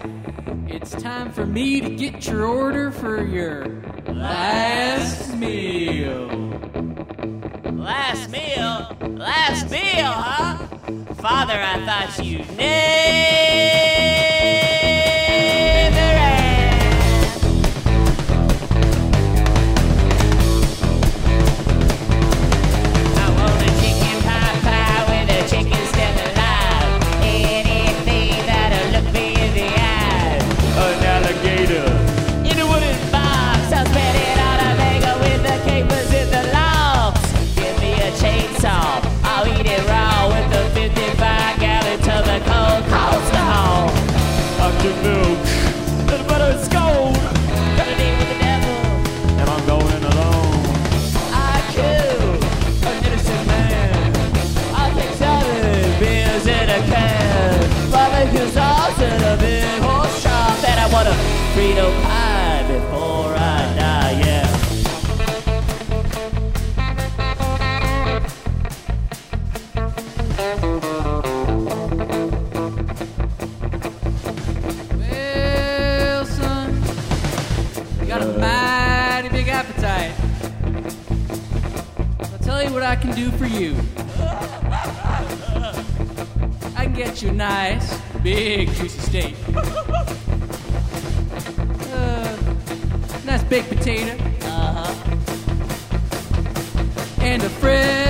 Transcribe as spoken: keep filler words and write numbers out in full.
It's time for me to get your order for your last meal. Last meal? Last meal, huh? Father, I thought you never asked. I want a chicken pot pie with a chicken still alive. Anything that'll look me in the eye. An alligator in a wooden box. I'll spread it on a bagel with the capers in the logs. Give me a chainsaw, I'll eat it raw with the fifty-five gallon tub of cold coleslaw. Octave milk, little butter and scone. Got a date with the devil, and I'm going alone. I killed an innocent man. I take seven beers in a can. Barbecue sauce in a big horse chop. And I want a Frito pie before I die, yeah. Well, son, you got a mighty big appetite. I'll tell you what I can do for you. I can get you a nice, big, juicy steak. Uh, nice baked potato. Uh-huh. And a fresh